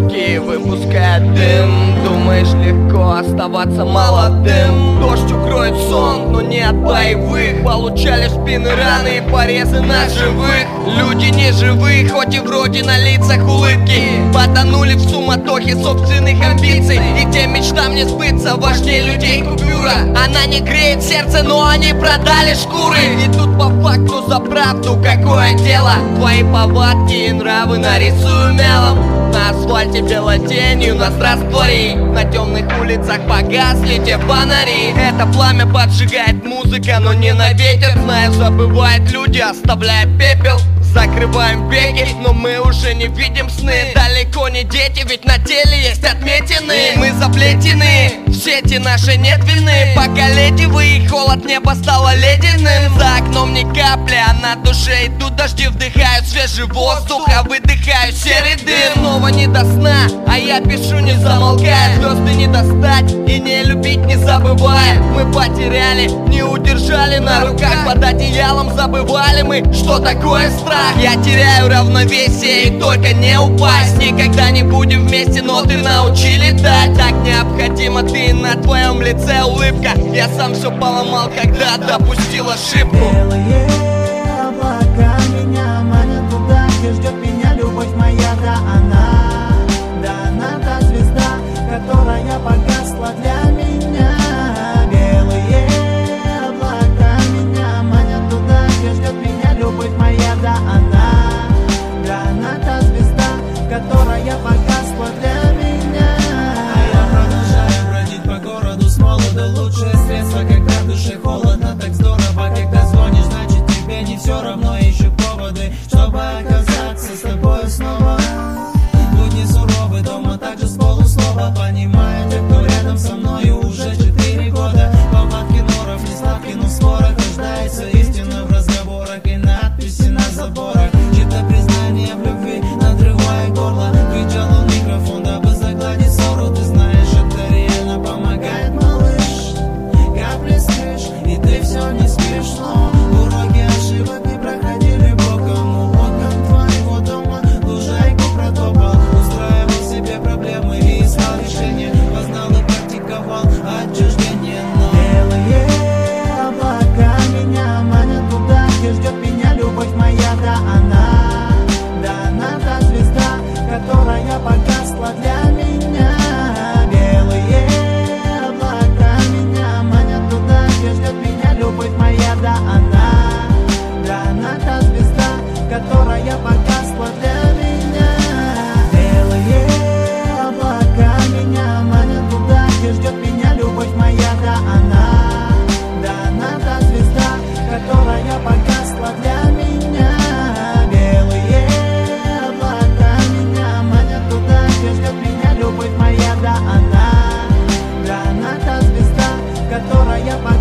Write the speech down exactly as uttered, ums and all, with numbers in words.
улыбки выпускает дым. Думаешь, легко оставаться молодым? Дождь укроет сон, но не от боевых. Получали в спины раны и порезы на живых. Люди не живые, хоть и вроде на лицах улыбки. Потонули в суматохе собственных амбиций, и тем мечтам не сбыться важнее людей купюра. Она не греет сердце, но они продали шкуры. И тут по факту за правду какое дело? Твои повадки и нравы нарисую мелом. На асфальте белой тенью нас раствори. На темных улицах погасли те фонари. Это пламя поджигает музыка, но не на ветер. Знаю, забывают люди, оставляя пепел. Закрываем веки, но мы уже не видим сны. Далеко не дети, ведь на теле есть отметины. Мы заплетены, в сети нашей нет вины. Пока леди вы, и холод неба стало ледяным. За окном ни капли, а на душе идут дожди. Вдыхаю свежий воздух, а выдыхаю серый дым. Снова не до сна, а я пишу не замолкая. Звезды не достать и не любить не забывая. Мы потеряли, не удержали на руках. Под одеялом забывали мы, что такое страх. Я теряю равновесие и только не упасть. Никогда не будем вместе, но ты научи летать. Так необходимо ты, на твоем лице улыбка. Я сам все поломал, когда допустил ошибку. Белые облака меня манят туда, где ждет меня любовь моя. Да она, да она та звезда, которая погасла для меня. Белые облака меня манят туда, где ждет меня любовь моя. Да она, да она та звезда, которая погасла для меня. А я продолжаю бродить по городу с молоду. Лучшее средство, когда в душе холодно, так здорово. Когда звонишь, значит тебе не все равно. Ищу поводы, чтобы оказаться с тобой снова. Будни суровы, дома также с полуслова. Понимаю, те, кто рядом со мною уже четыре года. Повадки норов, не сладкий, но скоро рождается истина в разговорах и надписи на заборах. Чьи-то признание в любви надрывает горло. Кричал он в микрофон, дабы загладить ссору. Ты знаешь, это реально помогает, малыш. Капли спишь, и ты все не спишь, но уроки ошибок не проходили боком. У окон твоего дома лужайку протопал. Устраивал себе проблемы и искал решения. Познал и практиковал отчуждение, но белые облака меня манят туда, где ждет меня любовь моя. Да она, да она та звезда, которая погасла для меня. Белые облака меня манят туда, где ждет меня любовь моя. Да она, да она та звезда, которая погасла для меня. Белые облака меня манят туда, где ждет меня любовь моя. Да она, да она та звезда, которая погасла для меня. Белые облака меня манят туда, где ждет меня любовь моя. Да она, да она та звезда, которая погасла.